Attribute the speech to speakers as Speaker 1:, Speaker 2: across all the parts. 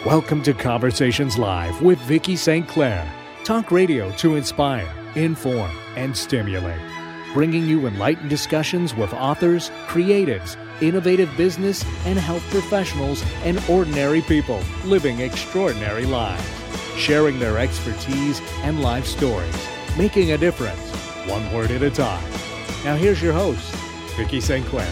Speaker 1: Welcome to Conversations Live with Vicki St. Clair. Talk radio to inspire, inform, and stimulate. Bringing you enlightened discussions with authors, creatives, innovative business and health professionals, and ordinary people living extraordinary lives. Sharing their expertise and life stories. Making a difference, one word at a time. Now here's your host, Vicki St. Clair.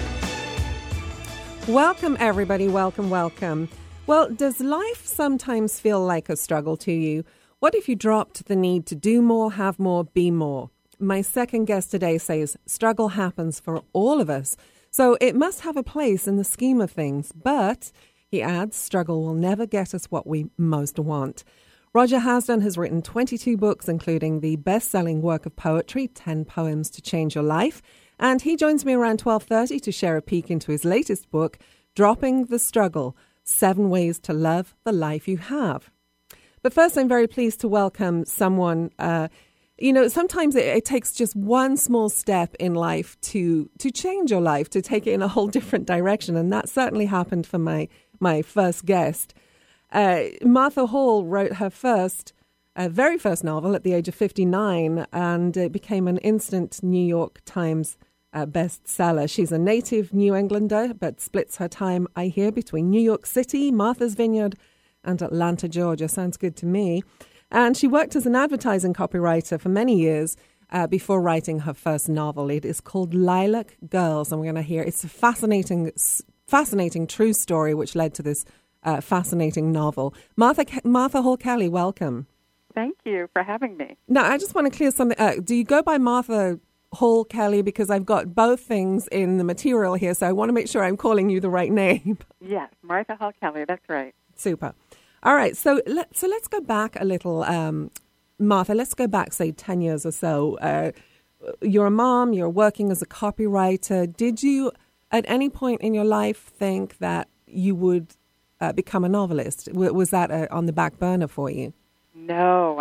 Speaker 2: Welcome, everybody. Welcome. Well, does life sometimes feel like a struggle to you? What if you dropped the need to do more, have more, be more? My second guest today says struggle happens for all of us, so it must have a place in the scheme of things. But, he adds, struggle will never get us what we most want. Roger Hasdon has written 22 books, including the best-selling work of poetry, 10 Poems to Change Your Life. And he joins me around 12:30 to share a peek into his latest book, Dropping the Struggle, 7 Ways to Love the Life You Have. But first, I'm very pleased to welcome someone, sometimes it takes just one small step in life to change your life, to take it in a whole different direction. And that certainly happened for my first guest. Martha Hall wrote her very first novel at the age of 59, and it became an instant New York Times bestseller. She's a native New Englander, but splits her time, I hear, between New York City, Martha's Vineyard, and Atlanta, Georgia. Sounds good to me. And she worked as an advertising copywriter for many years before writing her first novel. It is called Lilac Girls, and we're going to hear it's a fascinating true story which led to this fascinating novel. Martha Hall Kelly, welcome.
Speaker 3: Thank you for having me.
Speaker 2: Now, I just want to clear something. Do you go by Martha Hall Kelly? Because I've got both things in the material here, so I want to make sure I'm calling you the right name.
Speaker 3: Yes, Martha Hall Kelly, that's right.
Speaker 2: Super. All right, so let's go back a little, Martha. Let's go back, say, 10 years or so. You're a mom, you're working as a copywriter. Did you, at any point in your life, think that you would become a novelist? Was that on the back burner for you?
Speaker 3: No,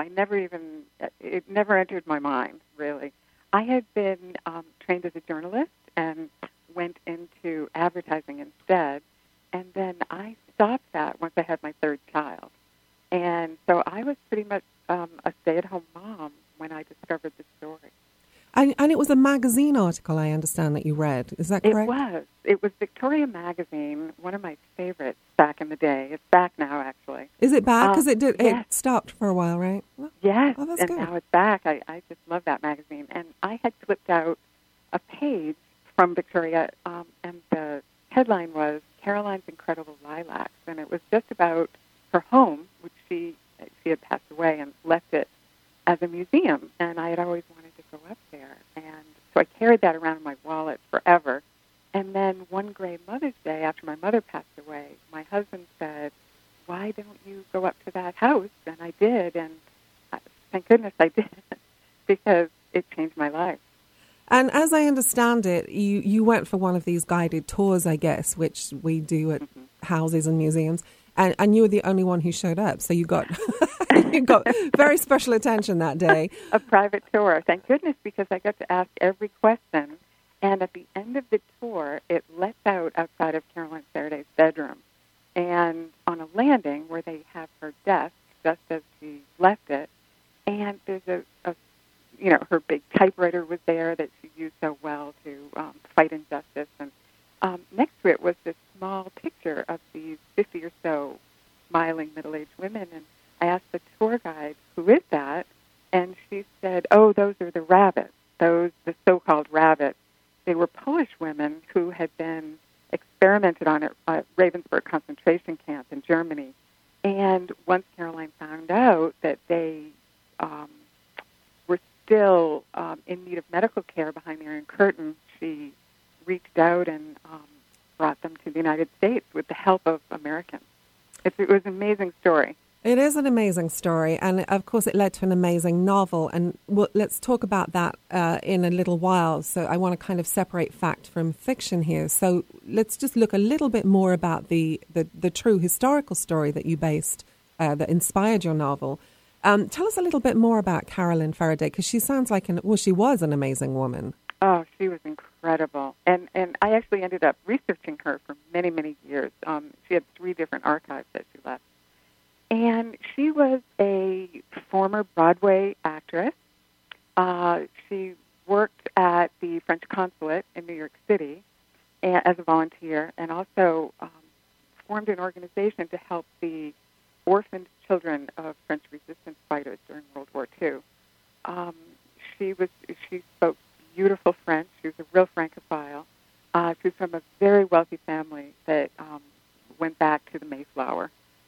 Speaker 3: it never entered my mind, really. I had been trained as a journalist and went into advertising instead, and then I stopped that once I had my third child. And so I was pretty much a stay-at-home mom when I discovered the story.
Speaker 2: And it was a magazine article, I understand, that you read. Is that correct?
Speaker 3: It was Victoria Magazine, one of my favorites back in the day. It's back now, actually.
Speaker 2: Is it back? Because
Speaker 3: yes.
Speaker 2: It stopped for a while, right?
Speaker 3: Yes,
Speaker 2: oh, that's
Speaker 3: and
Speaker 2: good.
Speaker 3: Now it's back. I just love that magazine. And I had flipped out a page from Victoria, and the headline was Caroline's Incredible Lilacs, and it was just about her home, which she had passed away and left it as a museum, and I had always wanted to go up there. And so I carried that around in my wallet forever. And then one gray Mother's Day, after my mother passed away, my husband said, why don't you go up to that house? And I did, and thank goodness I did, because it changed my life.
Speaker 2: And as I understand it, you went for one of these guided tours, I guess, which we do at houses and museums, and you were the only one who showed up. So you got you got very special attention that day.
Speaker 3: A private tour, thank goodness, because I got to ask every question. And at the end of the tour, it lets out outside of Caroline Faraday's bedroom, and on a landing where they have her desk, just as she left it, and there's her big typewriter was there that she used so well to fight injustice. And next to it was this small picture of these 50 or so smiling middle-aged women. And I asked the tour guide, who is that? And she said, oh, those are the rabbits, the so-called rabbits. They were Polish women who had been experimented on at Ravensbrück concentration camp in Germany. And once Caroline found out that they were still in need of medical care behind the Iron Curtain, she reached out and brought them to the United States with the help of Americans. It was an amazing story.
Speaker 2: It is an amazing story, and of course it led to an amazing novel, and let's talk about that in a little while. So I want to kind of separate fact from fiction here. So let's just look a little bit more about the true historical story that you based, that inspired your novel. Tell us a little bit more about Caroline Faraday, because she sounds like she was an amazing woman.
Speaker 3: Oh, she was incredible. And I actually ended up researching her for many, many years. She had 3 different archives that she left. And she was a former Broadway actress. She worked at the French consulate in New York City as a volunteer, and also formed an organization to help the orphaned children of French resistance fighters during World War II. She spoke beautiful French. She was a real Francophile. She was from a very wealthy family that went back to the Mayflower.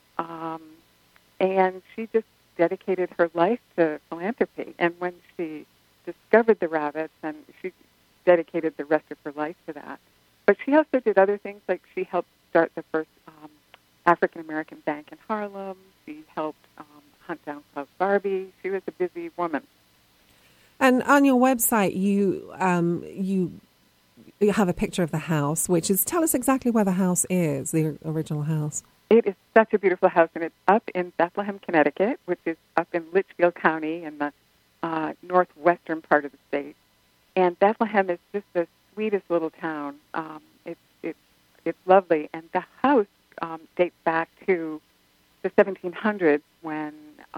Speaker 3: And she just dedicated her life to philanthropy. And when she discovered the rabbits, and she dedicated the rest of her life to that. But she also did other things, like she helped start the first African-American bank in Harlem. She helped hunt down Klaus Barbie. She was a busy woman.
Speaker 2: And on your website, you have a picture of the house, which is, tell us exactly where the house is, the original house.
Speaker 3: It is such a beautiful house, and it's up in Bethlehem, Connecticut, which is up in Litchfield County in the northwestern part of the state. And Bethlehem is just the sweetest little town. It's lovely, and the house dates back to the 1700s when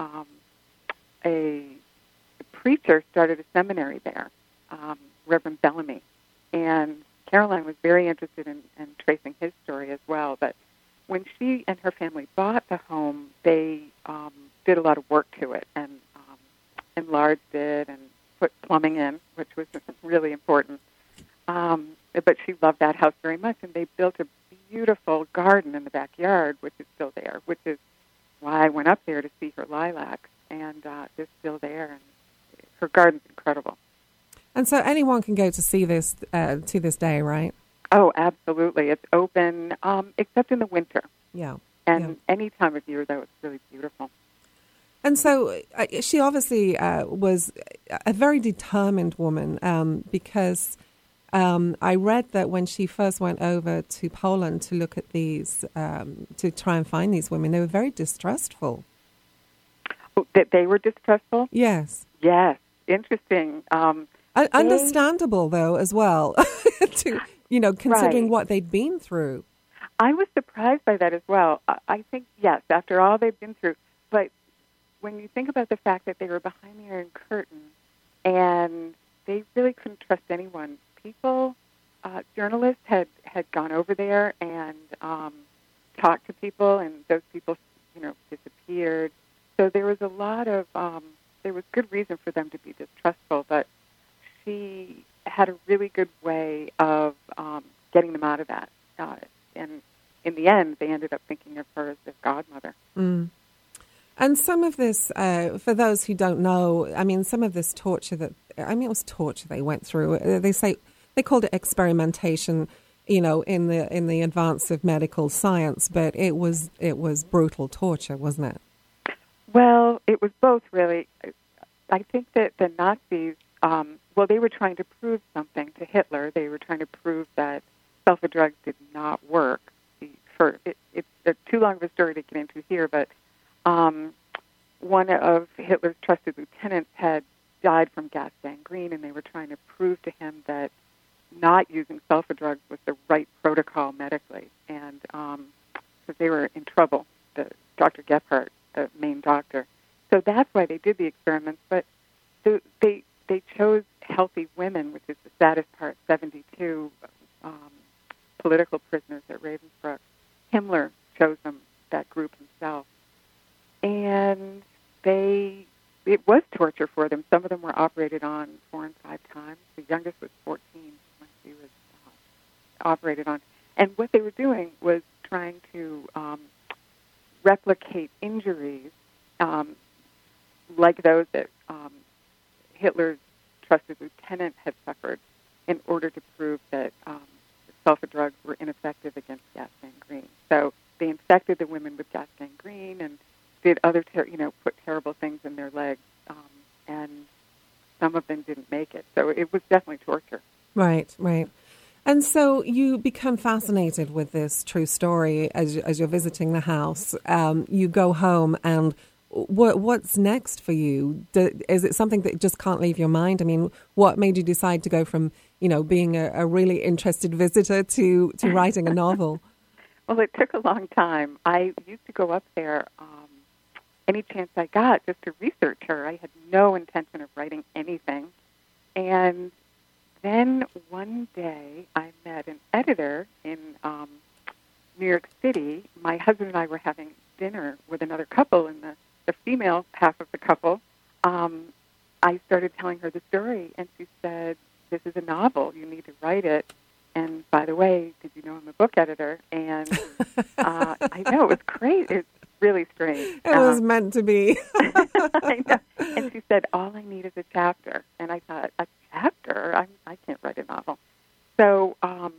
Speaker 3: a preacher started a seminary there, Reverend Bellamy. And Caroline was very interested in tracing his story as well. But when she and her family bought the home, they did a lot of work to it and enlarged it and put plumbing in, which was really important. But she loved that house very much, and they built a beautiful garden in the backyard, which is still there, which is why I went up there to see her lilacs, and they're still there, and her garden's incredible.
Speaker 2: And so anyone can go to see this to this day, right?
Speaker 3: Oh, absolutely. It's open, except in the winter.
Speaker 2: Yeah.
Speaker 3: And any time of year, though, it's really beautiful.
Speaker 2: And so she obviously was a very determined woman because I read that when she first went over to Poland to look at these, to try and find these women, they were very distrustful.
Speaker 3: Oh, that they were distrustful?
Speaker 2: Yes.
Speaker 3: Yes. Interesting.
Speaker 2: Understandable, though, as well, to considering what they'd been through.
Speaker 3: I was surprised by that as well. I think, yes, after all they've been through. But when you think about the fact that they were behind the Iron Curtain and they really couldn't trust anyone, people, journalists had gone over there and talked to people, and those people, disappeared. So there was a lot of, there was good reason for them to be distrustful, but she had a really good way of getting them out of that. And in the end, they ended up thinking of her as their godmother.
Speaker 2: Mm. And some of this, for those who don't know, some of this torture it was torture they went through. They called it experimentation, in the advance of medical science, but it was brutal torture, wasn't it?
Speaker 3: Well, it was both, really. I think that the Nazis, they were trying to prove something to Hitler. They were trying to prove that sulfa drugs did not work. It's too long of a story to get into here, but one of Hitler's trusted lieutenants had died from gas gangrene, and they were trying to prove to him that not using sulfa drugs was the right protocol medically, and because they were in trouble, Dr. Gebhardt, the main doctor. So that's why they did the experiments, but they chose healthy women, which is the saddest part, 72 political prisoners at Ravensbrück. Himmler chose them, that group himself. And it was torture for them. Some of them were operated on 4 and 5 times. The youngest was 14 when she was operated on. And what they were doing was trying to replicate injuries like those that Hitler's trusted lieutenant had suffered in order to prove that sulfa drugs were ineffective against gas gangrene. So they infected the women with gas gangrene and did other, put terrible things in their legs, and some of them didn't make it. So it was definitely torture.
Speaker 2: Right. And so you become fascinated with this true story as you're visiting the house. You go home, and what's next for you? Is it something that just can't leave your mind? What made you decide to go from, being a really interested visitor to writing a novel?
Speaker 3: Well, it took a long time. I used to go up there any chance I got just to research her. I had no intention of writing anything. And then one day I met an editor in New York City. My husband and I were having dinner with another couple, and the female half of the couple, I started telling her the story, and she said, "This is a novel. You need to write it. And by the way, did you know I'm a book editor?" And I know, it was crazy. It's really strange.
Speaker 2: It was meant to be.
Speaker 3: I know. And she said, "All I need is a chapter." And I thought, a chapter? I can't write a novel. So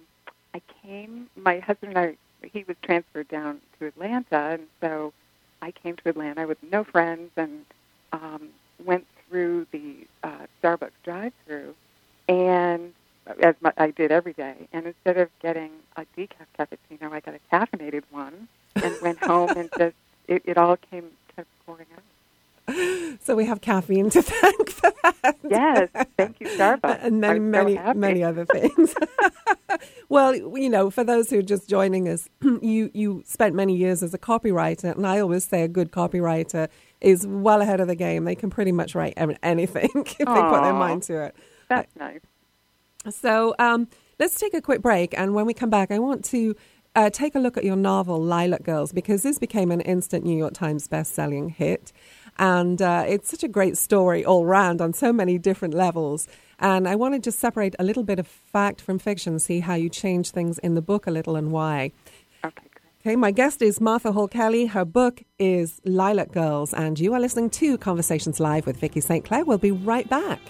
Speaker 3: my husband and I, he was transferred down to Atlanta, and so I came to Atlanta with no friends and went through the Starbucks drive-thru, and I did every day. And instead of getting a decaf cappuccino, I got a caffeinated one and went home and just, it all kept pouring out.
Speaker 2: So we have caffeine to thank for that.
Speaker 3: Yes, thank you, Starbucks.
Speaker 2: And many other things. Well, for those who are just joining us, you spent many years as a copywriter, and I always say a good copywriter is well ahead of the game. They can pretty much write anything if they put their mind to it.
Speaker 3: That's nice.
Speaker 2: So let's take a quick break, and when we come back, I want to take a look at your novel, Lilac Girls, because this became an instant New York Times best-selling hit. And it's such a great story all round on so many different levels. And I want to just separate a little bit of fact from fiction, see how you change things in the book a little and why.
Speaker 3: Okay, great.
Speaker 2: Okay, my guest is Martha Hall Kelly. Her book is Lilac Girls, and you are listening to Conversations Live with Vicki St. Clair. We'll be right back.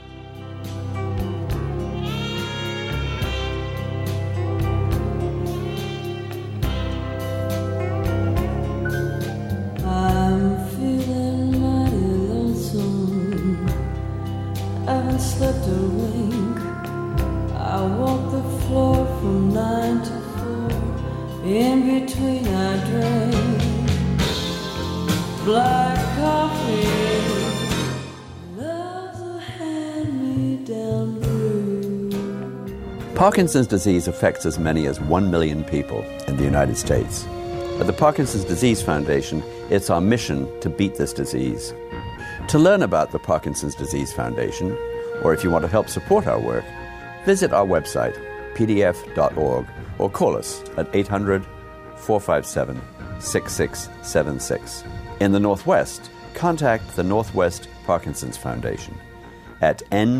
Speaker 4: Slept a wink. I walked the floor from 9 to 4. In between I drank black coffee. Love's a hand-me-down brew.
Speaker 5: Parkinson's disease affects as many as 1 million people in the United States. At the Parkinson's Disease Foundation, it's our mission to beat this disease. To learn about the Parkinson's Disease Foundation, or if you want to help support our work, visit our website, pdf.org, or call us at 800-457-6676. In the Northwest, contact the Northwest Parkinson's Foundation at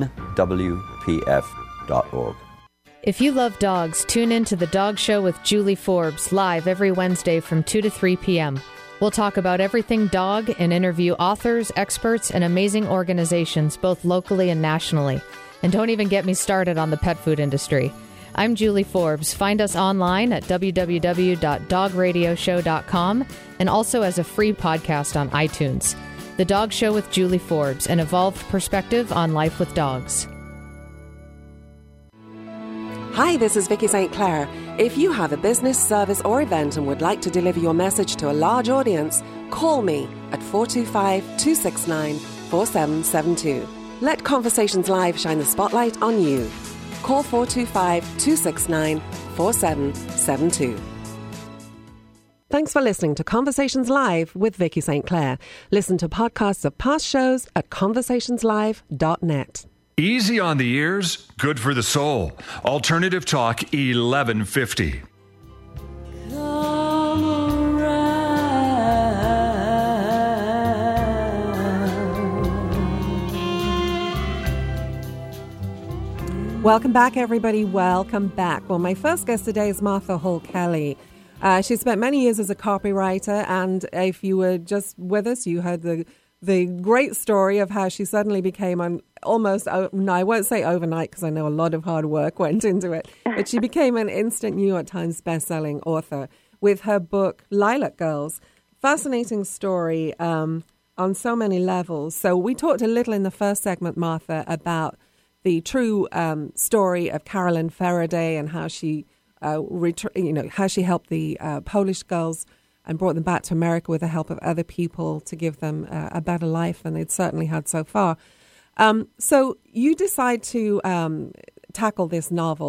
Speaker 5: nwpf.org.
Speaker 6: If you love dogs, tune in to The Dog Show with Julie Forbes, live every Wednesday from 2 to 3 p.m. We'll talk about everything dog and interview authors, experts, and amazing organizations, both locally and nationally. And don't even get me started on the pet food industry. I'm Julie Forbes. Find us online at www.dogradioshow.com and also as a free podcast on iTunes. The Dog Show with Julie Forbes, an evolved perspective on life with dogs.
Speaker 2: Hi, this is Vicki St. Clair. If you have a business, service, or event and would like to deliver your message to a large audience, call me at 425-269-4772. Let Conversations Live shine the spotlight on you. Call 425-269-4772. Thanks for listening to Conversations Live with Vicki St. Clair. Listen to podcasts of past shows at conversationslive.net.
Speaker 7: Easy on the ears, good for the soul. Alternative Talk 1150.
Speaker 4: Come around.
Speaker 2: Welcome back, everybody. Welcome back. Well, my first guest today is Martha Hall Kelly. She spent many years as a copywriter, and if you were just with us, you heard the great story of how she suddenly became I won't say overnight because I know a lot of hard work went into it, but she became an instant New York Times bestselling author with her book, Lilac Girls. Fascinating story on so many levels. So we talked a little in the first segment, Martha, about the true story of Carolyn Faraday and how she, how she helped the Polish girls and brought them back to America with the help of other people to give them a better life than they'd certainly had so far. So you decide to tackle this novel,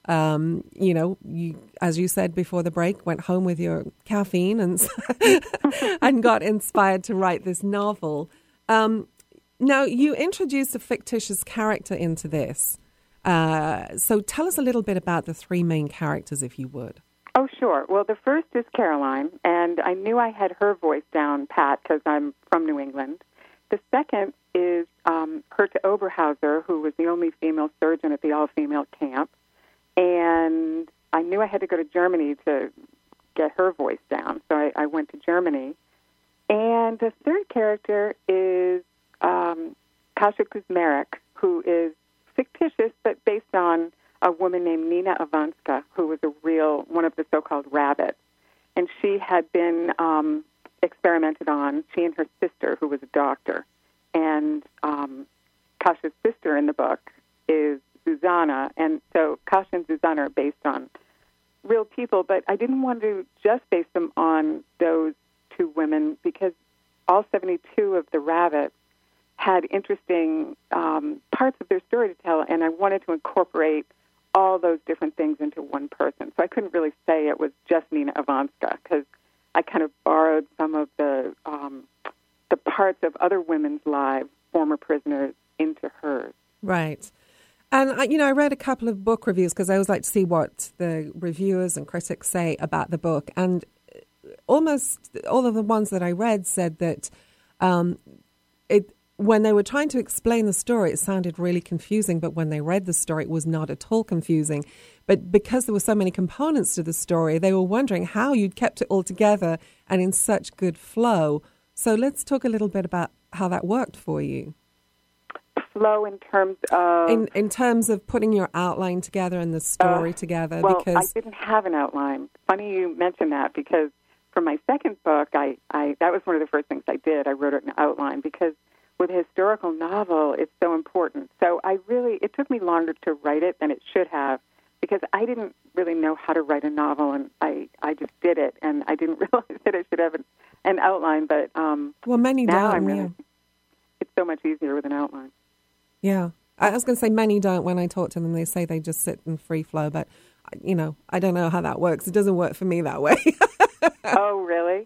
Speaker 2: You, as you said before the break, went home with your caffeine and and got inspired to write this novel. Now, you introduced a fictitious character into this. So tell us a little bit about the three main characters, if you would.
Speaker 3: Oh, sure. Well, the first is Caroline, and I knew I had her voice down pat because I'm from New England. The second is Herta Oberhauser, who was the only female surgeon at the all-female camp. And I knew I had to go to Germany to get her voice down, so I went to Germany. And the third character is Kasia Kuzmarek, who is fictitious but based on a woman named Nina Avanska, who was one of the so-called rabbits. And she had been experimented on, she and her sister, who was a doctor. And Kasia's sister in the book is Susanna, and so Kasia and Susanna are based on real people, but I didn't want to just base them on those two women because all 72 of the rabbits had interesting parts of their story to tell, and I wanted to incorporate all those different things into one person. So I couldn't really say it was just Nina Avanska because I kind of borrowed some of the parts of other women's lives, former prisoners, into hers.
Speaker 2: Right. And, I read a couple of book reviews because I always like to see what the reviewers and critics say about the book. And almost all of the ones that I read said that when they were trying to explain the story, it sounded really confusing. But when they read the story, it was not at all confusing. But because there were so many components to the story, they were wondering how you'd kept it all together and in such good flow. So let's talk a little bit about how that worked for you.
Speaker 3: Flow in terms of...
Speaker 2: In terms of putting your outline together and the story together.
Speaker 3: Well,
Speaker 2: because
Speaker 3: I didn't have an outline. Funny you mention that because for my second book, I that was one of the first things I did. I wrote an outline because with a historical novel, it's so important. So it took me longer to write it than it should have because I didn't really know how to write a novel, and I just did it, and I didn't realize that I should have an outline. But
Speaker 2: well, many
Speaker 3: now
Speaker 2: don't.
Speaker 3: It's so much easier with an outline.
Speaker 2: Yeah. I was going to say many don't. When I talk to them, they say they just sit in free flow. But, I don't know how that works. It doesn't work for me that way.
Speaker 3: Oh, really?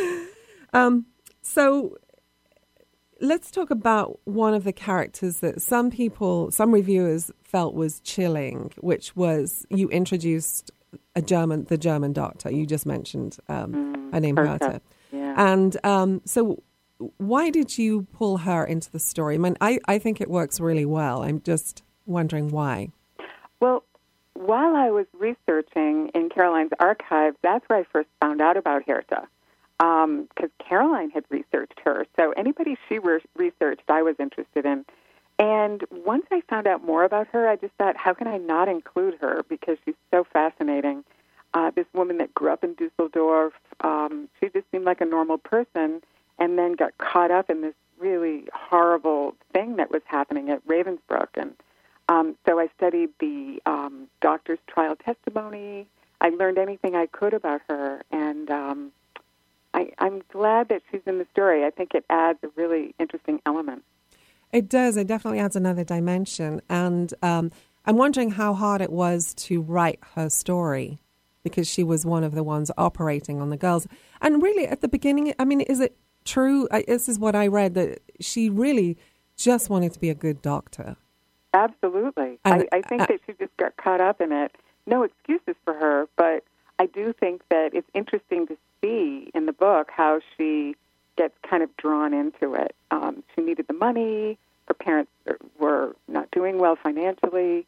Speaker 2: So let's talk about one of the characters that some reviewers felt was chilling, which was you introduced the German doctor. You just mentioned her name, Herta.
Speaker 3: Yeah.
Speaker 2: And so why did you pull her into the story? I mean, I think it works really well. I'm just wondering why.
Speaker 3: Well, while I was researching in Caroline's archives, that's where I first found out about Herta, because Caroline had researched her. So anybody she researched, I was interested in. And once I found out more about her, I just thought, how can I not include her? Because she's so fascinating. This woman that grew up in Dusseldorf, she just seemed like a normal person, and then got caught up in this really horrible thing that was happening at Ravensbrück. And so I studied the doctor's trial testimony. I learned anything I could about her, and I'm glad that she's in the story. I think it adds a really interesting element.
Speaker 2: It does. It definitely adds another dimension. And I'm wondering how hard it was to write her story, because she was one of the ones operating on the girls. And really, at the beginning, I mean, is it true? This is what I read, that she really just wanted to be a good doctor.
Speaker 3: Absolutely.
Speaker 2: And,
Speaker 3: I think that she just got caught up in it. No excuses for her, but I do think that it's interesting to see in the book how she gets kind of drawn into it. She needed the money. Her parents were not doing well financially.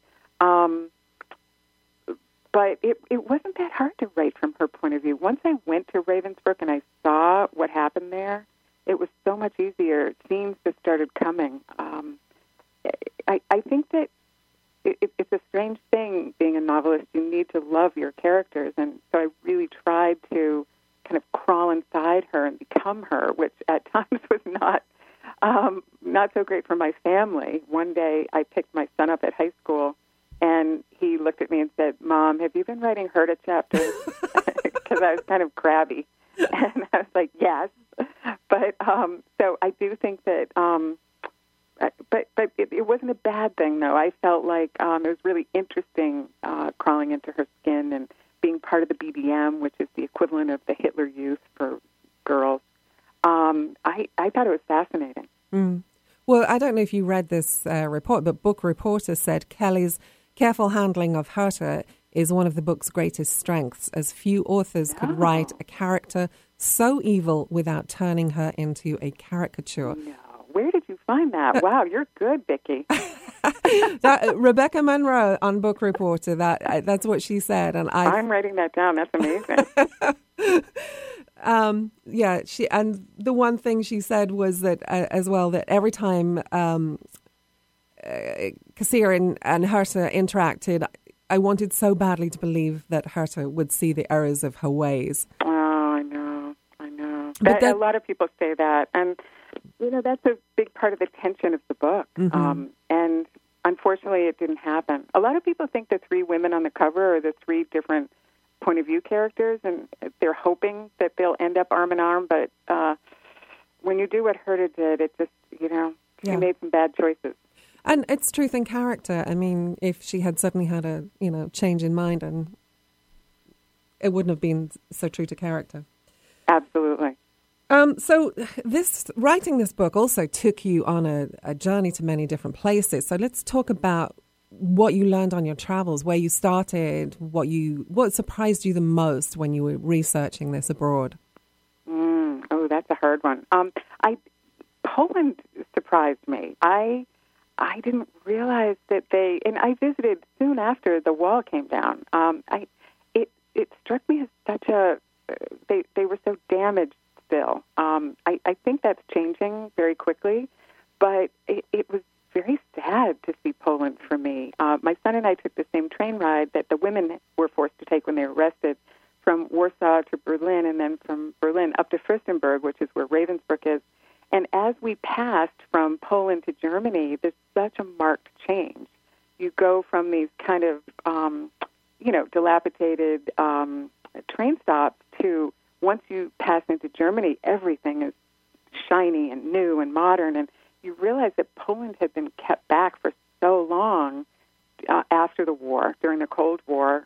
Speaker 3: But it wasn't that hard to write from her point of view. Once I went to Ravensbrück and I saw what happened there, it was so much easier. Scenes just started coming. I think that it's a strange thing being a novelist. You need to love your characters. And so I really tried to kind of crawl inside her and become her, which at times was not so great for my family. One day I picked my son up at high school, and he looked at me and said, "Mom, have you been writing Herta chapters?" Because I was kind of crabby. And I was like, yes. But so I do think that but it wasn't a bad thing, though. I felt like it was really interesting crawling into her skin and being part of the BBM, which is the equivalent of the Hitler Youth for girls. I thought it was fascinating.
Speaker 2: Mm. Well, I don't know if you read this report, but Book Reporter said Kelly's careful handling of Herta is one of the book's greatest strengths, as few authors could write a character so evil without turning her into a caricature.
Speaker 3: No. Where did you find that? Wow, you're good, Vicki.
Speaker 2: Rebecca Monroe on Book Reporter, that's what she said. And
Speaker 3: I'm writing that down. That's amazing.
Speaker 2: And the one thing she said was that as well, that every time Kassir and Herta interacted, I wanted so badly to believe that Herta would see the errors of her ways.
Speaker 3: Oh, I know. But a lot of people say that, and that's a big part of the tension of the book.
Speaker 2: Mm-hmm.
Speaker 3: And unfortunately, it didn't happen. A lot of people think the three women on the cover are the three different point of view characters, and they're hoping that they'll end up arm in arm. But when you do what Herta did, it just, she made some bad choices.
Speaker 2: And it's truth in character. I mean, if she had suddenly had a, change in mind, and it wouldn't have been so true to character.
Speaker 3: Absolutely.
Speaker 2: So writing this book also took you on a journey to many different places. So let's talk about what you learned on your travels, where you started, what surprised you the most when you were researching this abroad.
Speaker 3: Oh, that's a hard one. Poland surprised me. I didn't realize that and I visited soon after the wall came down. It struck me as such they were so damaged still. I think that's changing very quickly, but it was very sad to see Poland for me. My son and I took the same train ride that the women were forced to take when they were arrested, from Warsaw to Berlin, and then from Berlin up to Fürstenberg, which is where Ravensbrück is. And as we passed from Poland to Germany, there's such a marked change. You go from these kind of, dilapidated train stops to, once you pass into Germany, everything is shiny and new and modern. And you realize that Poland had been kept back for so long after the war, during the Cold War,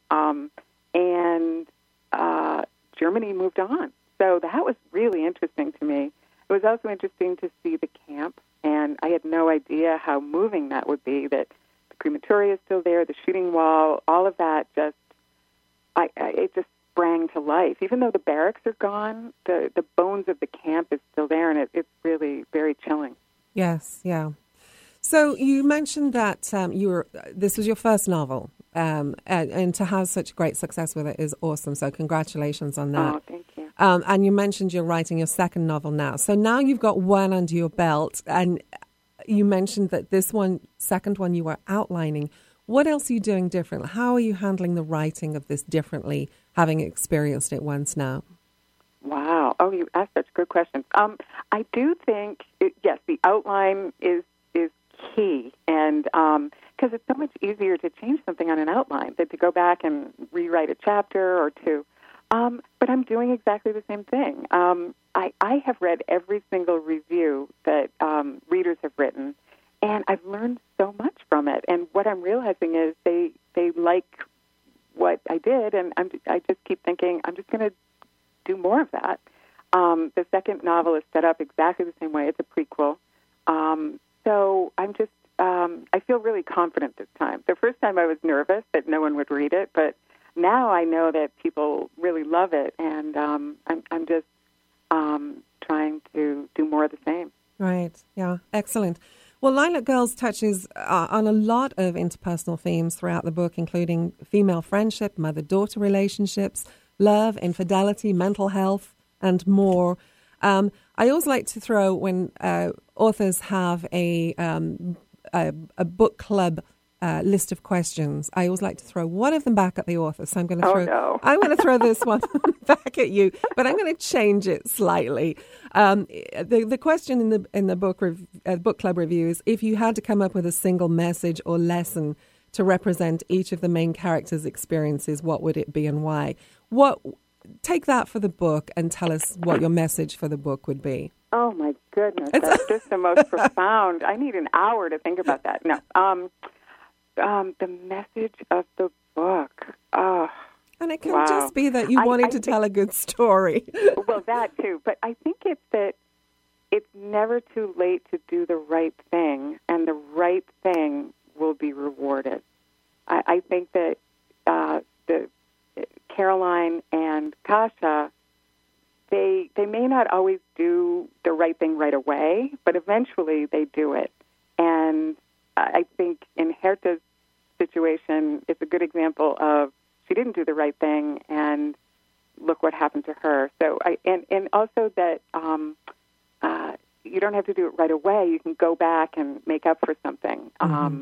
Speaker 3: and Germany moved on. So that was really interesting to me. It was also interesting to see the camp, and I had no idea how moving that would be, that the crematoria is still there, the shooting wall, all of that it just sprang to life. Even though the barracks are gone, the bones of the camp is still there, and it's really very chilling.
Speaker 2: Yes, yeah. So you mentioned that this was your first novel, and to have such great success with it is awesome. So congratulations on that.
Speaker 3: Oh, thank you.
Speaker 2: And you mentioned you're writing your second novel now. So now you've got one under your belt, and you mentioned that second one you were outlining. What else are you doing differently? How are you handling the writing of this differently, having experienced it once now?
Speaker 3: Wow. Oh, you asked such good questions. I do think, yes, the outline is key, and because it's so much easier to change something on an outline than to go back and rewrite a chapter or two. But I'm doing exactly the same thing. I have read every single review that readers have written, and I've learned so much from it. And what I'm realizing is they like what I did, and I just keep thinking, I'm just going to do more of that. The second novel is set up exactly the same way. It's a prequel. So I'm just, I feel really confident this time. The first time I was nervous that no one would read it, but now I know that people really love it, and I'm just trying to do more of the same.
Speaker 2: Right, yeah, excellent. Well, Lilac Girls touches on a lot of interpersonal themes throughout the book, including female friendship, mother-daughter relationships, love, infidelity, mental health, and more. I always like to throw, when authors have a book club list of questions, I always like to throw one of them back at the author. So I'm going to throw this one back at you, but I'm going to change it slightly. The question in the book club review is, if you had to come up with a single message or lesson to represent each of the main characters' experiences, what would it be and why? What take that for the book and tell us what your message for the book would be.
Speaker 3: Oh, my goodness. That's just the most profound. I need an hour to think about that. No. The message of the book. Oh,
Speaker 2: and it can just be that you wanted to tell a good story.
Speaker 3: Well, that too. But I think it's that it's never too late to do the right thing, and the right thing will be rewarded. I think that the Caroline and Kasia, they may not always do the right thing right away, but eventually they do it. And I think in Herta's situation, it's a good example of she didn't do the right thing, and look what happened to her. So, and also that you don't have to do it right away. You can go back and make up for something.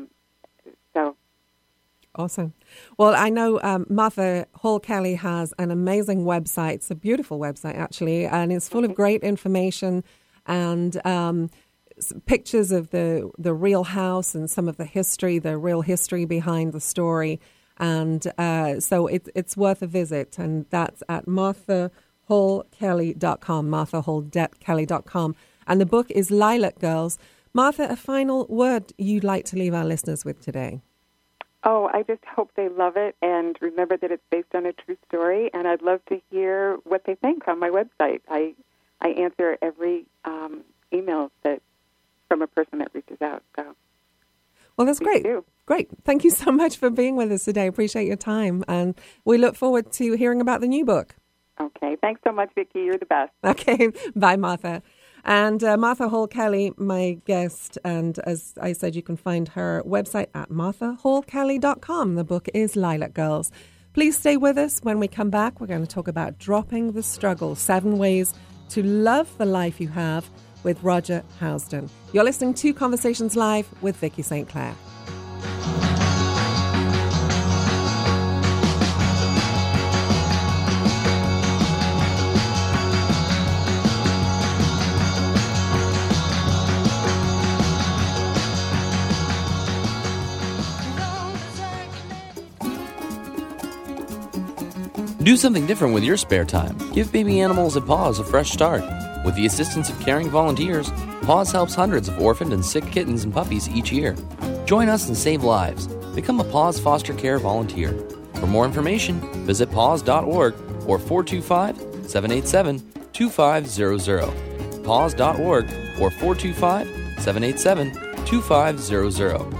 Speaker 3: So.
Speaker 2: Awesome. Well, I know Martha Hall Kelly has an amazing website. It's a beautiful website, actually, and it's full of great information and pictures of the real house and some of the history, the real history behind the story. And so it's worth a visit, and that's at MarthaHallKelly.com, MarthaHallKelly.com. And the book is Lilac Girls. Martha, a final word you'd like to leave our listeners with today?
Speaker 3: Oh, I just hope they love it, and remember that it's based on a true story, and I'd love to hear what they think on my website. I answer every email that from a person that reaches out. So,
Speaker 2: well, that's great. Great. Thank you so much for being with us today. Appreciate your time, and we look forward to hearing about the new book.
Speaker 3: Okay. Thanks so much, Vicki. You're the best.
Speaker 2: Okay. Bye, Martha. And Martha Hall Kelly, my guest, and as I said, you can find her website at MarthaHallKelly.com. The book is Lilac Girls. Please stay with us. When we come back, we're going to talk about dropping the struggle, 7 ways to love the life you have with Roger Housden. You're listening to Conversations Live with Vicki St. Clair.
Speaker 8: Do something different with your spare time. Give baby animals at Paws a fresh start. With the assistance of caring volunteers, Paws helps hundreds of orphaned and sick kittens and puppies each year. Join us and save lives. Become a Paws foster care volunteer. For more information, visit paws.org or 425-787-2500. paws.org or 425-787-2500.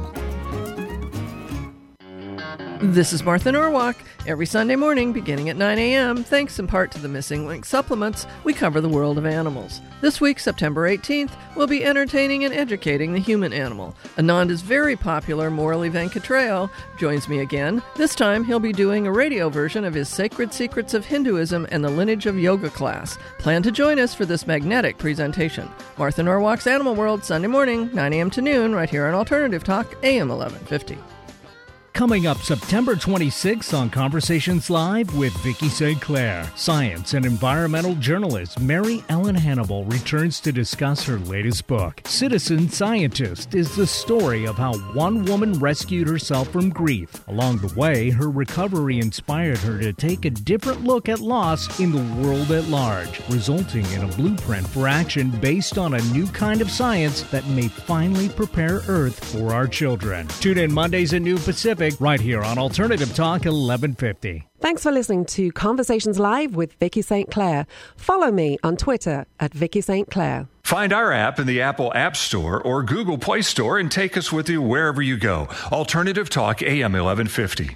Speaker 9: This is Martha Norwalk. Every Sunday morning, beginning at 9 a.m., thanks in part to the Missing Link supplements, we cover the world of animals. This week, September 18th, we'll be entertaining and educating the human animal. Ananda's very popular Morali Venkatrao joins me again. This time, he'll be doing a radio version of his Sacred Secrets of Hinduism and the Lineage of Yoga class. Plan to join us for this magnetic presentation. Martha Norwalk's Animal World, Sunday morning, 9 a.m. to noon, right here on Alternative Talk, AM 1150.
Speaker 1: Coming up September 26th on Conversations Live with Vicki St. Clair, science and environmental journalist Mary Ellen Hannibal returns to discuss her latest book. Citizen Scientist is the story of how one woman rescued herself from grief. Along the way, her recovery inspired her to take a different look at loss in the world at large, resulting in a blueprint for action based on a new kind of science that may finally prepare Earth for our children. Tune in Mondays at noon Pacific, right here on Alternative Talk 1150.
Speaker 2: Thanks for listening to Conversations Live with Vicki St. Clair. Follow me on Twitter at Vicki St. Clair.
Speaker 7: Find our app in the Apple App Store or Google Play Store and take us with you wherever you go. Alternative Talk AM 1150.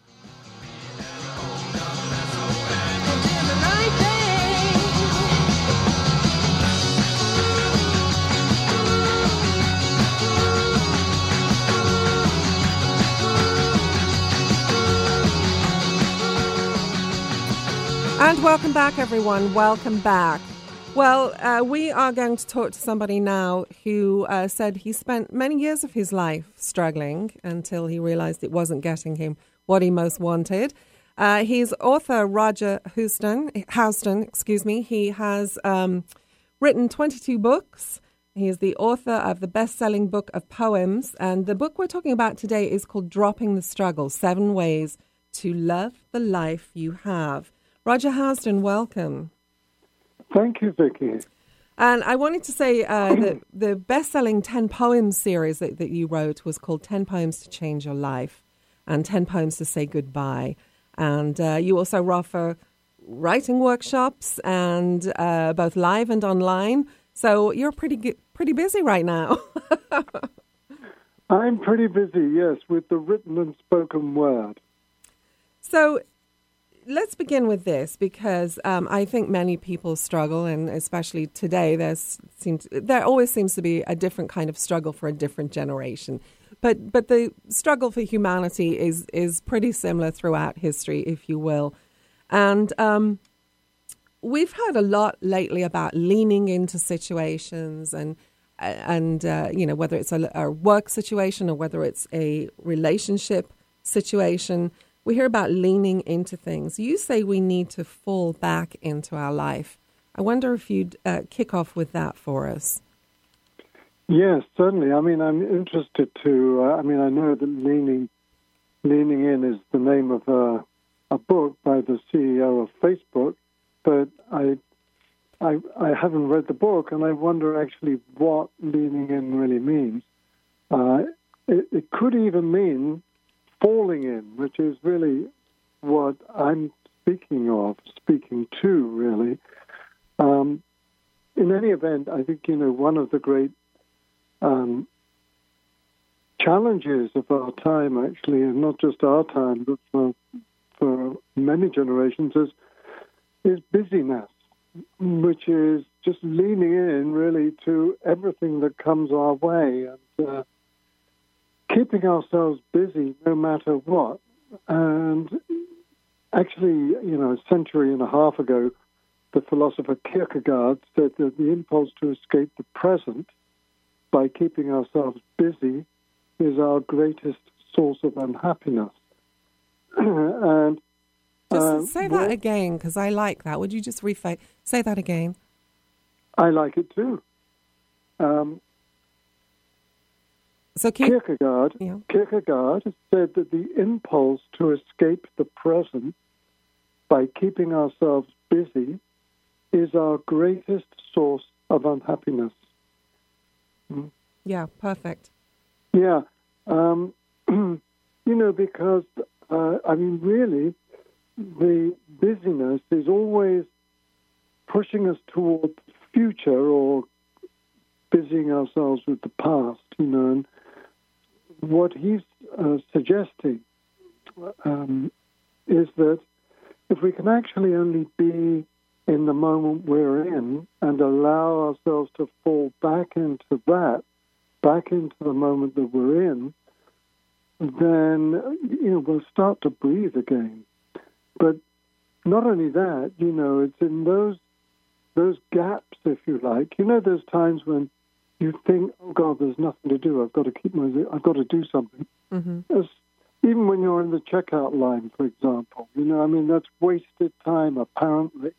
Speaker 2: And welcome back, everyone. Welcome back. Well, we are going to talk to somebody now who said he spent many years of his life struggling until he realized it wasn't getting him what he most wanted. He's author Roger Housden. He has written 22 books. He is the author of the best-selling book of poems. And the book we're talking about today is called Dropping the Struggle, 7 Ways to Love the Life You Have. Roger Housden, welcome.
Speaker 10: Thank you, Vicky.
Speaker 2: And I wanted to say that the best-selling 10 poems series that you wrote was called 10 Poems to Change Your Life and 10 Poems to Say Goodbye. And you also offer writing workshops and both live and online. So you're pretty busy right now.
Speaker 10: I'm pretty busy, yes, with the written and spoken word.
Speaker 2: So let's begin with this, because I think many people struggle, and especially today, there always seems to be a different kind of struggle for a different generation. But the struggle for humanity is pretty similar throughout history, if you will. And we've heard a lot lately about leaning into situations and whether it's a work situation or whether it's a relationship situation. We hear about leaning into things. You say we need to fall back into our life. I wonder if you'd kick off with that for us.
Speaker 10: Yes, certainly. I mean, I'm interested to, I know that Leaning In is the name of a book by the CEO of Facebook, but I haven't read the book, and I wonder actually what leaning in really means. It could even mean falling in, which is really what I'm speaking to, really. In any event, I think, one of the great challenges of our time, actually, and not just our time, but for many generations, is busyness, which is just leaning in, really, to everything that comes our way and keeping ourselves busy no matter what. And actually, a century and a half ago, the philosopher Kierkegaard said that the impulse to escape the present by keeping ourselves busy is our greatest source of unhappiness. And
Speaker 2: just say that again, because I like that. Would you just say that again?
Speaker 10: I like it too. Kierkegaard said that the impulse to escape the present by keeping ourselves busy is our greatest source of unhappiness.
Speaker 2: Yeah, perfect.
Speaker 10: Yeah. Because, really, the busyness is always pushing us toward the future or busying ourselves with the past, and what he's suggesting is that if we can actually only be in the moment we're in and allow ourselves to fall back into the moment that we're in, then, we'll start to breathe again. But not only that, it's in those gaps, if you like. Those times when you think, oh, God, there's nothing to do. I've got to do something. Mm-hmm. Even when you're in the checkout line, for example, that's wasted time, apparently,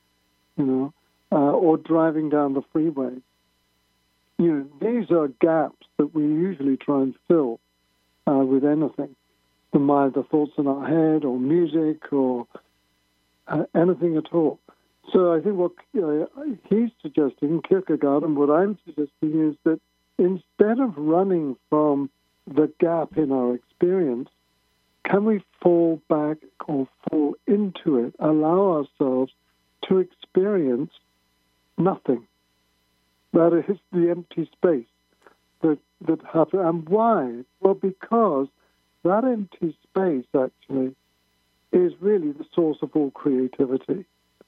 Speaker 10: or driving down the freeway. These are gaps that we usually try and fill with anything. The thoughts in our head or music or anything at all. So I think what he's suggesting, Kierkegaard, and what I'm suggesting is that instead of running from the gap in our experience, can we fall back or fall into it, allow ourselves to experience nothing? That is the empty space that happens. And why? Well, because that empty space actually is really the source of all creativity.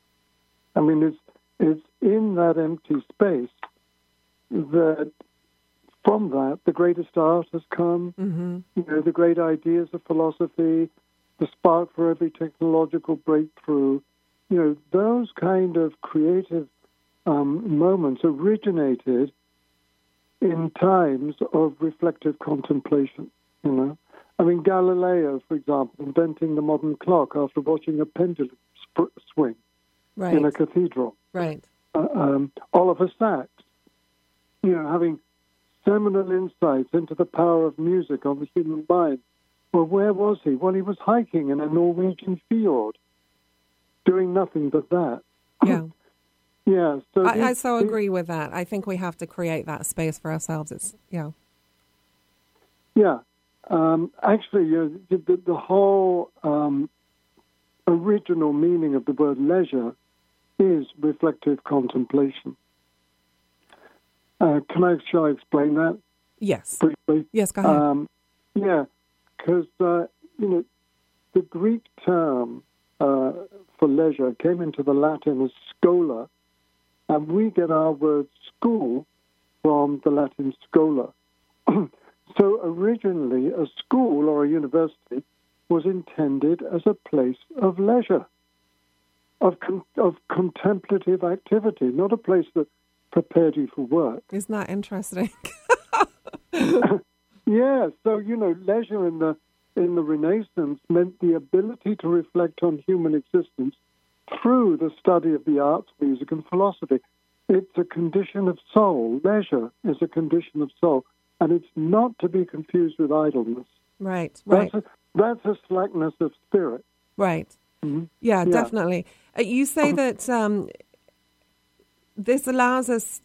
Speaker 10: It's in that empty space that from that the greatest art has come, mm-hmm. The great ideas of philosophy, the spark for every technological breakthrough. Those kind of creative moments originated in times of reflective contemplation, Galileo, for example, inventing the modern clock after watching a pendulum swing in a cathedral.
Speaker 2: Right.
Speaker 10: Oliver Sacks, having seminal insights into the power of music on the human mind. Well, where was he? Well, he was hiking in a Norwegian fjord. doing nothing but that.
Speaker 2: Yeah.
Speaker 10: Yeah. So
Speaker 2: I so agree with that. I think we have to create that space for ourselves. Yeah.
Speaker 10: Actually, the whole original meaning of the word leisure is reflective contemplation. Shall I explain that?
Speaker 2: Yes.
Speaker 10: Briefly?
Speaker 2: Yes, go ahead.
Speaker 10: Because, the Greek term for leisure came into the Latin as schola, and we get our word school from the Latin schola. So originally, a school or a university was intended as a place of leisure, of contemplative activity, not a place that prepared you for work.
Speaker 2: Isn't that interesting?
Speaker 10: Yeah, so, leisure in the Renaissance meant the ability to reflect on human existence through the study of the arts, music, and philosophy. It's a condition of soul. Leisure is a condition of soul, and it's not to be confused with idleness.
Speaker 2: Right.
Speaker 10: That's a slackness of spirit.
Speaker 2: Right.
Speaker 10: Mm-hmm.
Speaker 2: Yeah, definitely. You say that this allows us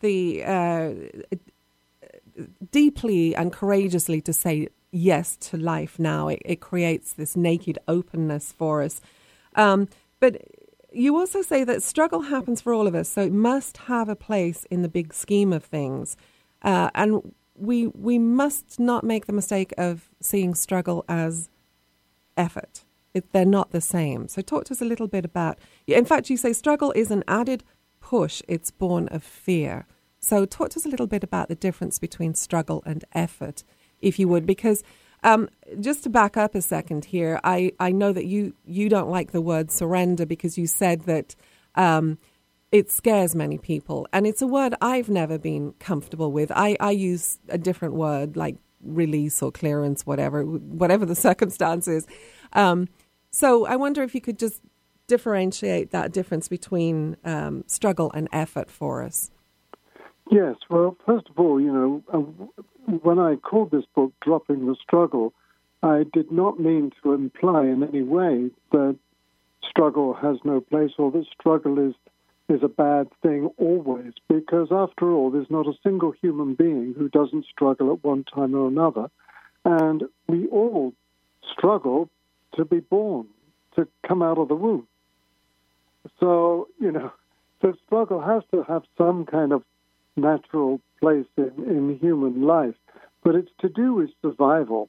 Speaker 2: deeply and courageously to say yes to life now. It creates this naked openness for us. But you also say that struggle happens for all of us, so it must have a place in the big scheme of things. And we must not make the mistake of seeing struggle as effort. They're not the same. So talk to us a little bit about... In fact, you say struggle is an added push. It's born of fear. So talk to us a little bit about the difference between struggle and effort, if you would, because just to back up a second here, I know that you don't like the word surrender because you said that it scares many people. And it's a word I've never been comfortable with. I use a different word like release or clearance, whatever the circumstances. So I wonder if you could just differentiate that difference between struggle and effort for us.
Speaker 10: Yes, well, first of all, when I called this book Dropping the Struggle, I did not mean to imply in any way that struggle has no place or that struggle is a bad thing always, because after all, there's not a single human being who doesn't struggle at one time or another, and we all struggle to be born, to come out of the womb. So, so struggle has to have some kind of natural place in human life, but it's to do with survival,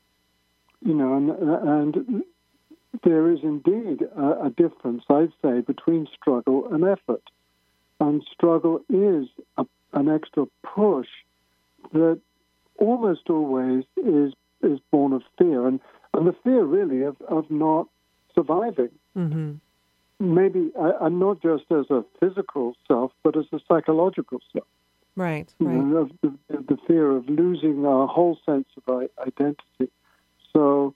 Speaker 10: and there is indeed a difference, I'd say, between struggle and effort. And struggle is an extra push that almost always is born of fear, and the fear really of not surviving. Mm-hmm. Maybe not just as a physical self, but as a psychological self.
Speaker 2: Right.
Speaker 10: The fear of losing our whole sense of identity. So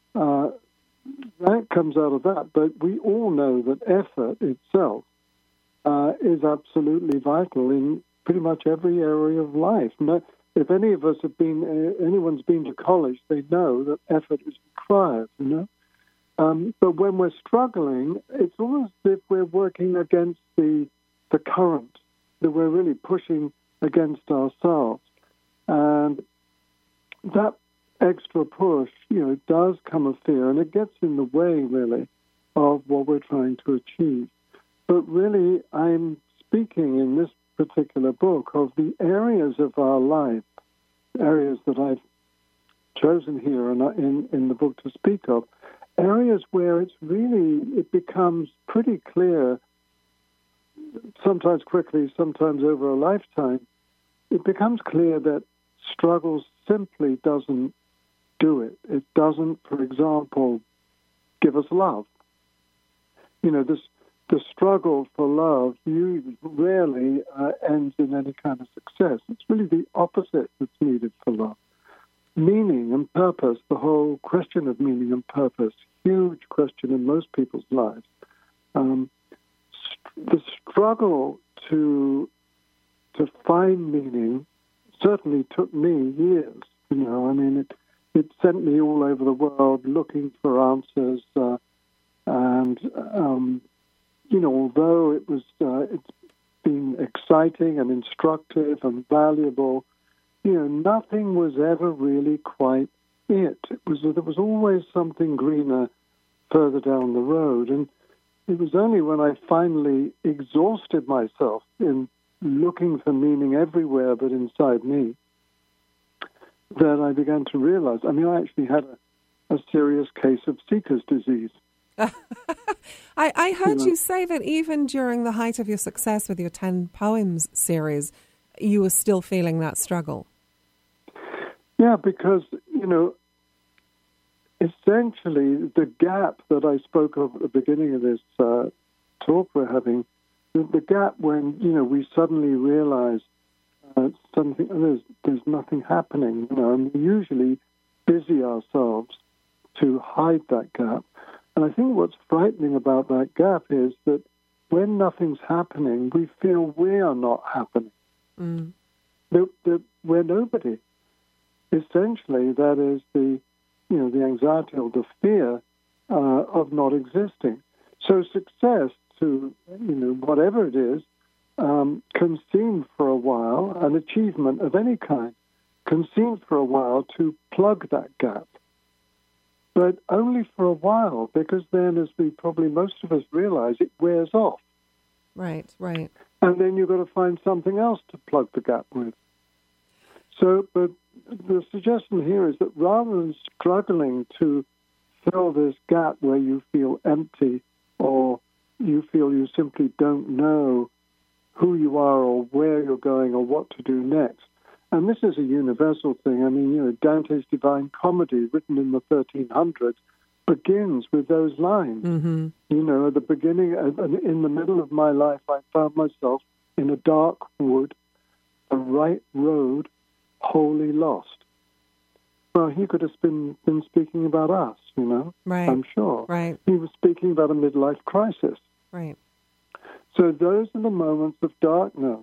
Speaker 10: that comes out of that. But we all know that effort itself is absolutely vital in pretty much every area of life. Now, if any of us anyone's been to college, they know that effort is required, But when we're struggling, it's almost as if we're working against the current, that we're really pushing against ourselves. And that extra push, does come of fear, and it gets in the way, really, of what we're trying to achieve. But really, I'm speaking in this particular book of the areas of our life, areas that I've chosen here in the book to speak of, areas where it becomes pretty clear, sometimes quickly, sometimes over a lifetime, it becomes clear that struggle simply doesn't do it. It doesn't, for example, give us love. The struggle for love rarely ends in any kind of success. It's really the opposite that's needed for love. Meaning and purpose, the whole question of meaning and purpose, huge question in most people's lives. The struggle to find meaning certainly took me years. It sent me all over the world looking for answers, and although it's been exciting and instructive and valuable, nothing was ever really quite it. There was always something greener further down the road. And it was only when I finally exhausted myself in looking for meaning everywhere but inside me that I began to realize. I actually had a serious case of seeker's disease.
Speaker 2: I heard you say that even during the height of your success with your 10 poems series, you were still feeling that struggle.
Speaker 10: Yeah, because, essentially the gap that I spoke of at the beginning of this talk we're having, the gap when, we suddenly realize there's nothing happening, and we usually busy ourselves to hide that gap. And I think what's frightening about that gap is that when nothing's happening, we feel we are not happening. That we're nobody. Essentially, that is the anxiety or the fear of not existing. So success, to whatever it is, can seem for a while, an achievement of any kind, can seem for a while to plug that gap. But only for a while, because then, as most of us realize, it wears off.
Speaker 2: Right.
Speaker 10: And then you've got to find something else to plug the gap with. So, but the suggestion here is that rather than struggling to fill this gap where you feel empty or you feel you simply don't know who you are or where you're going or what to do next, and this is a universal thing. Dante's Divine Comedy, written in the 1300s, begins with those lines. Mm-hmm. At the beginning, in the middle of my life, I found myself in a dark wood, the right road, wholly lost. Well, he could have been speaking about us,
Speaker 2: Right.
Speaker 10: I'm sure.
Speaker 2: Right.
Speaker 10: He was speaking about a midlife crisis.
Speaker 2: Right.
Speaker 10: So those are the moments of darkness,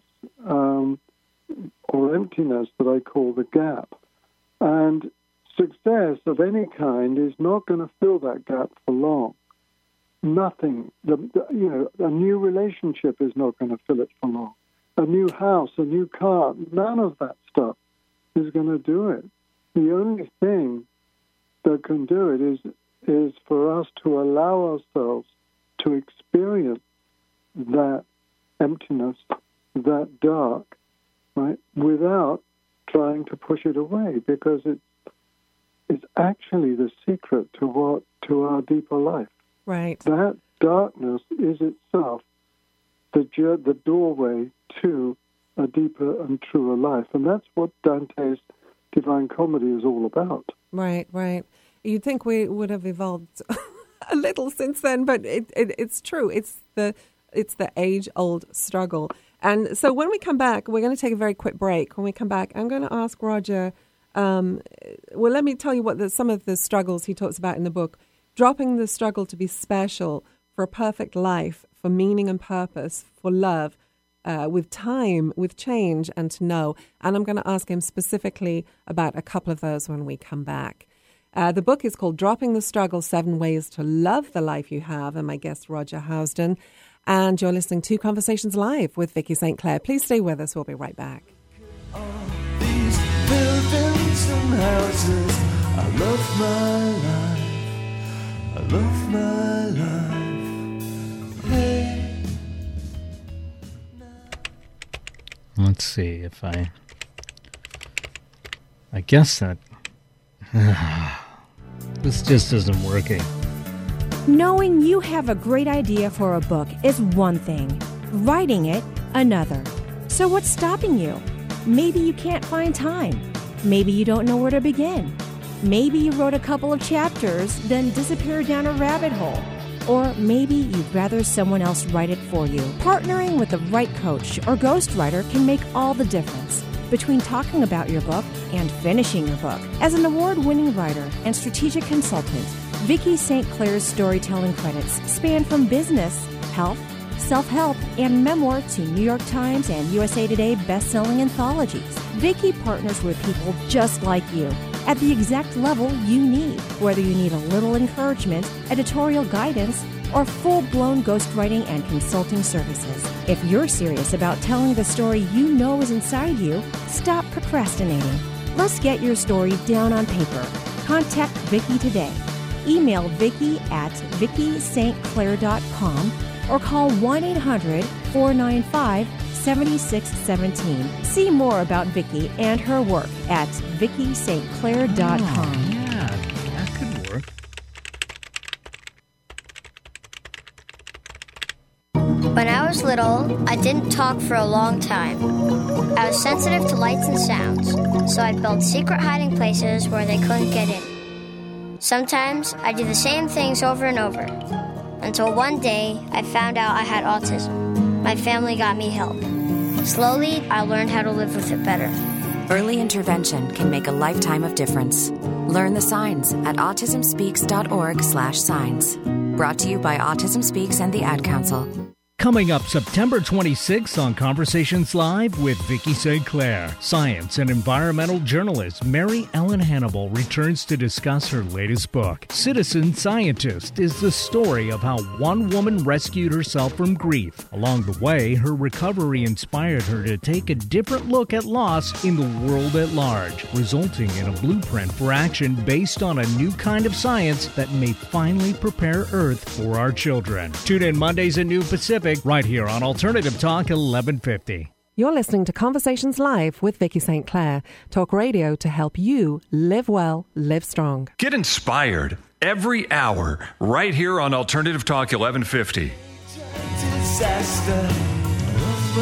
Speaker 10: or emptiness that I call the gap. And success of any kind is not going to fill that gap for long. Nothing. A new relationship is not going to fill it for long. A new house, a new car, none of that stuff is going to do it. The only thing that can do it is for us to allow ourselves to experience that emptiness, that dark, right, without trying to push it away, because it's actually the secret to our deeper life.
Speaker 2: Right.
Speaker 10: That darkness is itself the doorway to a deeper and truer life, and that's what Dante's Divine Comedy is all about.
Speaker 2: Right. You'd think we would have evolved a little since then, but it's true. It's the age-old struggle. And so when we come back, we're going to take a very quick break. When we come back, I'm going to ask Roger, let me tell you what some of the struggles he talks about in the book. Dropping the struggle to be special, for a perfect life, for meaning and purpose, for love, with time, with change, and to know. And I'm going to ask him specifically about a couple of those when we come back. The book is called Dropping the Struggle, 7 Ways to Love the Life You Have, and my guest, Roger Housden. And you're listening to Conversations Live with Vicki St. Clair. Please stay with us. We'll be right back.
Speaker 4: All these buildings and houses, I love my life. I love my life. Hey.
Speaker 11: Let's see if I guess that this just isn't working.
Speaker 12: Knowing you have a great idea for a book is one thing, writing it another. So what's stopping you? Maybe you can't find time. Maybe you don't know where to begin. Maybe you wrote a couple of chapters, then disappeared down a rabbit hole. Or maybe you'd rather someone else write it for you. Partnering with the right coach or ghostwriter can make all the difference between talking about your book and finishing your book. As an award-winning writer and strategic consultant, Vicki St. Clair's storytelling credits span from business, health, self-help, and memoir to New York Times and USA Today best-selling anthologies. Vicki partners with people just like you at the exact level you need. Whether you need a little encouragement, editorial guidance, or full-blown ghostwriting and consulting services. If you're serious about telling the story you know is inside you, stop procrastinating. Let's get your story down on paper. Contact Vicki today. Email Vicki at VickiSt.Clair.com or call 1-800-495-7617. See more about Vicki and her work at VickiSt.Clair.com.
Speaker 11: Oh, yeah, that could work.
Speaker 13: When I was little, I didn't talk for a long time. I was sensitive to lights and sounds, so I built secret hiding places where they couldn't get in. Sometimes I do the same things over and over, until one day I found out I had autism. My family got me help. Slowly, I learned how to live with it better.
Speaker 14: Early intervention can make a lifetime of difference. Learn the signs at autismspeaks.org/signs. Brought to you by Autism Speaks and the Ad Council.
Speaker 1: Coming up September 26th on Conversations Live with Vicki St. Clair, science and environmental journalist Mary Ellen Hannibal returns to discuss her latest book. Citizen Scientist is the story of how one woman rescued herself from grief. Along the way, her recovery inspired her to take a different look at loss in the world at large, resulting in a blueprint for action based on a new kind of science that may finally prepare Earth for our children. Tune in Mondays at noon Pacific, right here on Alternative Talk 1150.
Speaker 2: You're listening to Conversations Live with Vicki St. Clair. Talk radio to help you live well, live strong.
Speaker 7: Get inspired every hour right here on Alternative Talk 1150.
Speaker 4: Disaster of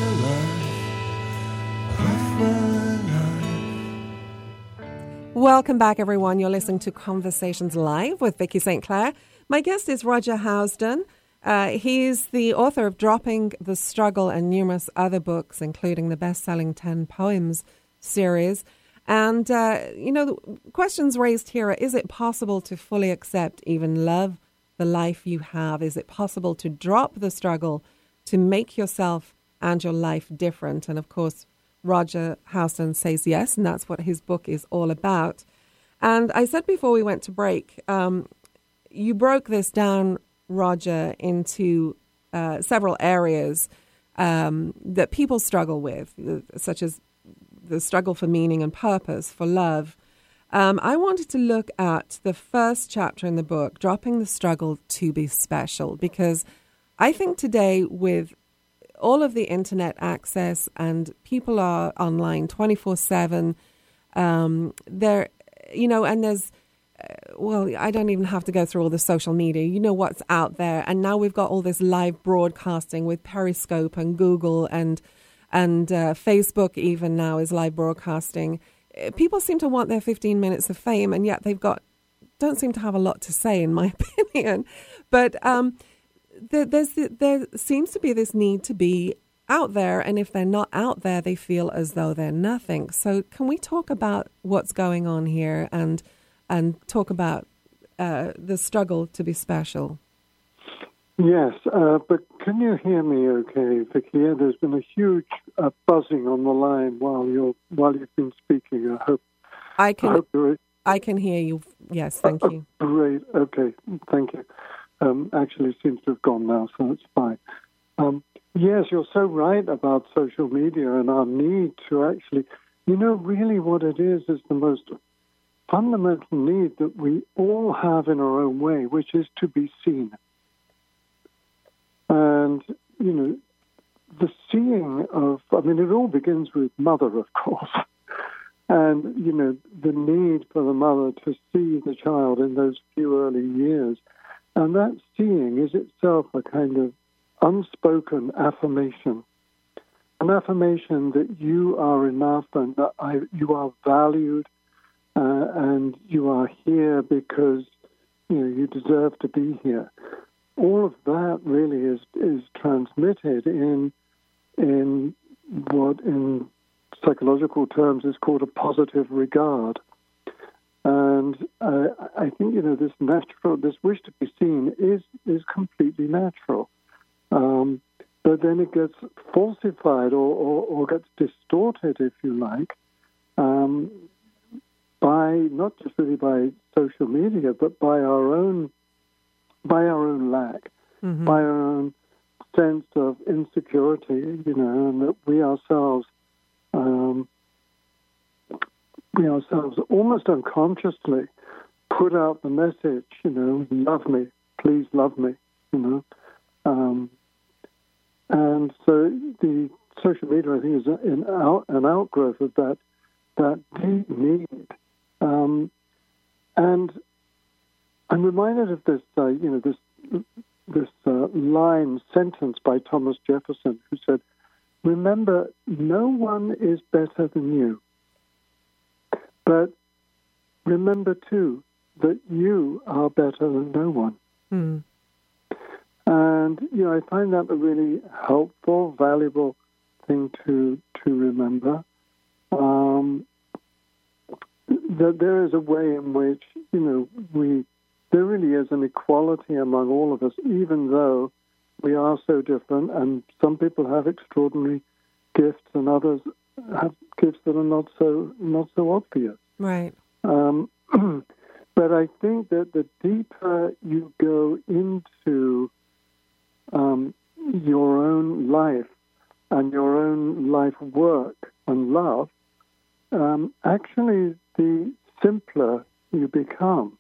Speaker 4: my life.
Speaker 2: Welcome back, everyone. You're listening to Conversations Live with Vicki St. Clair. My guest is Roger Housden. He's the author of Dropping the Struggle and numerous other books, including the best-selling 10 Poems series. And, the questions raised here are, is it possible to fully accept, even love, the life you have? Is it possible to drop the struggle to make yourself and your life different? And, of course, Roger Housden says yes, and that's what his book is all about. And I said before we went to break, you broke this down, Roger, into several areas that people struggle with, such as the struggle for meaning and purpose, for love. I wanted to look at the first chapter in the book, Dropping the Struggle to be Special, because I think today with all of the internet access and people are online 24/7, and there's I don't even have to go through all the social media. You know what's out there. And now we've got all this live broadcasting with Periscope and Google and Facebook even now is live broadcasting. People seem to want their 15 minutes of fame, and yet don't seem to have a lot to say, in my opinion. But there seems to be this need to be out there, and if they're not out there, they feel as though they're nothing. So can we talk about what's going on here and talk about the struggle to be special?
Speaker 10: Yes, but can you hear me okay, Vicki? There's been a huge buzzing on the line while you've been speaking. I
Speaker 2: can hear you. Yes, thank you.
Speaker 10: Great. Okay, thank you. Actually, it seems to have gone now, so it's fine. Yes, you're so right about social media and our need to actually, really what it is the most fundamental need that we all have in our own way, which is to be seen. And, the seeing it all begins with mother, of course. And, the need for the mother to see the child in those few early years. And that seeing is itself a kind of unspoken affirmation. An affirmation that you are enough and that you are valued and you are here because, you deserve to be here. All of that really is transmitted in what in psychological terms is called a positive regard. And I think, this wish to be seen is completely natural. But then it gets falsified or gets distorted, if you like, by not just really by social media, but by our own by our own lack, by our own sense of insecurity, and that we ourselves almost unconsciously put out the message, love me, please love me, and so the social media, I think, is an outgrowth of that deep need. And I'm reminded of this, this sentence by Thomas Jefferson, who said, "Remember, no one is better than you. But remember, too, that you are better than no one." And, I find that a really helpful, valuable thing to remember. That there is a way in which, there really is an equality among all of us, even though we are so different, and some people have extraordinary gifts and others have gifts that are not so obvious.
Speaker 2: Right.
Speaker 10: But I think that the deeper you go into your own life and your own life work and love, actually the simpler you become.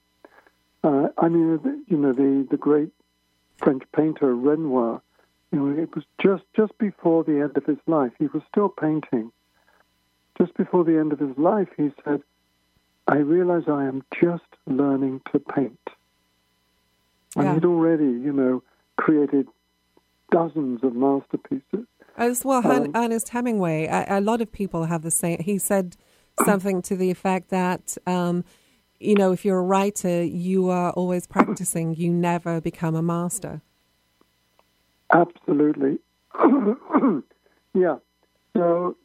Speaker 10: The great French painter Renoir, it was just before the end of his life. He was still painting. Just before the end of his life, he said, "I realize I am just learning to paint." And he'd already, created dozens of masterpieces.
Speaker 2: As well, Ernest Hemingway, a lot of people have the same. He said something to the effect that, if you're a writer, you are always practicing. You never become a master.
Speaker 10: Absolutely. Yeah. So,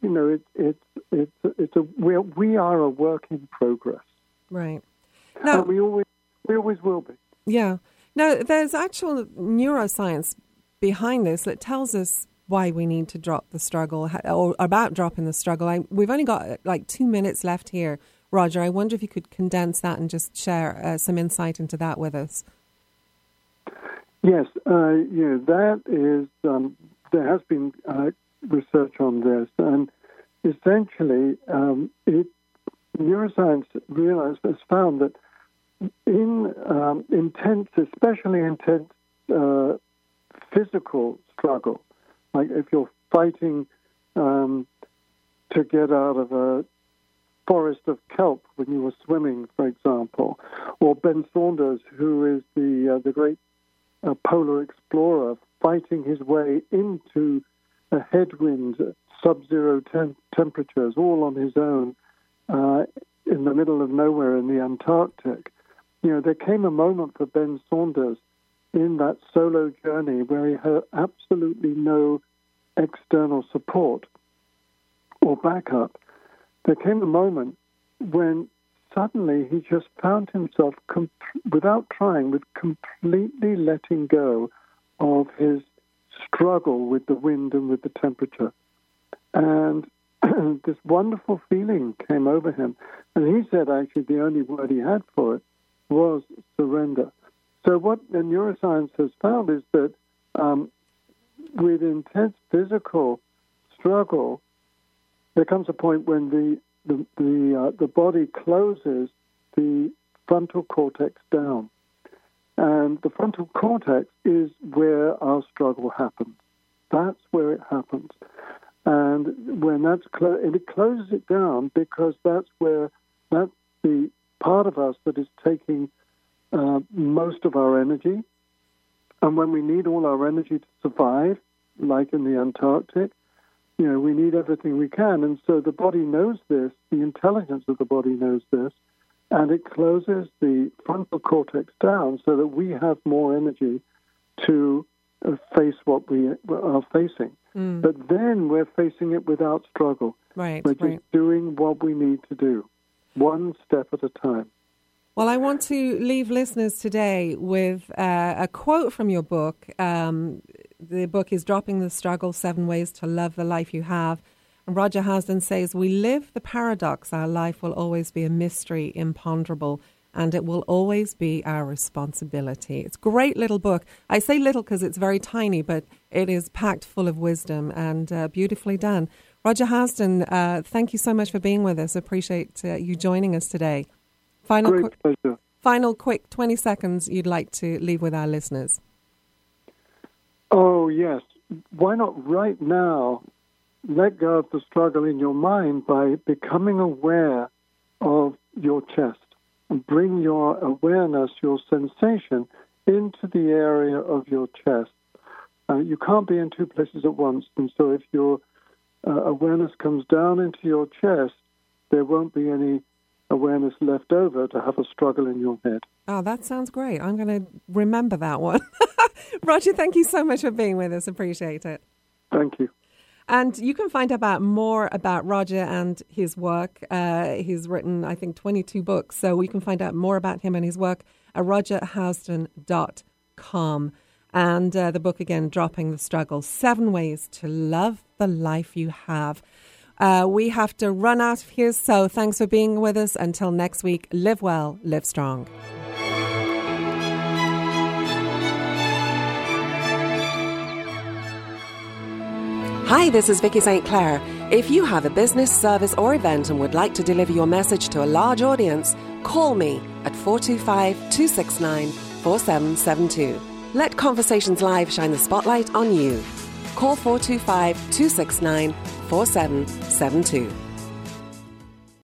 Speaker 10: we are a work in progress.
Speaker 2: Right. Now,
Speaker 10: and we always will be.
Speaker 2: Yeah. Now, there's actual neuroscience behind this that tells us why we need to drop the struggle, or about dropping the struggle. We've only got 2 minutes left here, Roger. I wonder if you could condense that and just share some insight into that with us.
Speaker 10: Yes, that is, there has been research on this, and essentially neuroscience has found that in especially intense physical struggle, like if you're fighting to get out of a forest of kelp when you were swimming, for example, or Ben Saunders, who is the great polar explorer, fighting his way into a headwind, sub-zero temperatures, all on his own, in the middle of nowhere in the Antarctic. There came a moment for Ben Saunders in that solo journey where he had absolutely no external support or backup. There came a moment when suddenly he just found himself, without trying, with completely letting go of his struggle with the wind and with the temperature. And this wonderful feeling came over him. And he said, actually, the only word he had for it was surrender. So what the neuroscience has found is that with intense physical struggle, there comes a point when the body closes the frontal cortex down. And the frontal cortex is where our struggle happens. That's where it happens. And when that's it closes it down because that's the part of us that is taking most of our energy. And when we need all our energy to survive, like in the Antarctic, we need everything we can. And so the body knows this, the intelligence of the body knows this, and it closes the frontal cortex down so that we have more energy to face what we are facing. But then we're facing it without struggle.
Speaker 2: Right.
Speaker 10: We're just doing what we need to do, one step at a time.
Speaker 2: Well, I want to leave listeners today with a quote from your book. The book is Dropping the Struggle, 7 Ways to Love the Life You Have. And Roger Hasden says, "We live the paradox. Our life will always be a mystery, imponderable. and it will always be our responsibility. It's a great little book. I say little because it's very tiny, but it is packed full of wisdom and beautifully done. Roger Housden, thank you so much for being with us. Appreciate you joining us today.
Speaker 10: Great pleasure.
Speaker 2: Final quick 20 seconds you'd like to leave with our listeners.
Speaker 10: Oh, yes. Why not right now let go of the struggle in your mind by becoming aware of your chest and bring your awareness, your sensation, into the area of your chest. You can't be in two places at once, and so if your awareness comes down into your chest, there won't be any awareness left over to have a struggle in your head.
Speaker 2: Oh, that sounds great. I'm going to remember that one. Roger, thank you so much for being with us. Appreciate it.
Speaker 10: Thank you.
Speaker 2: And you can find out more about Roger and his work. He's written, I think, 22 books. So you can find out more about him and his work at rogerhousden.com. And the book, again, Dropping the Struggle, 7 Ways to Love the Life You Have. We have to run out of here, so thanks for being with us. Until next week, live well, live strong. Hi, this is Vicky St. Clair. If you have a business, service or event and would like to deliver your message to a large audience, call me at 425-269-4772. Let Conversations Live shine the spotlight on you. Call 425-269-4772.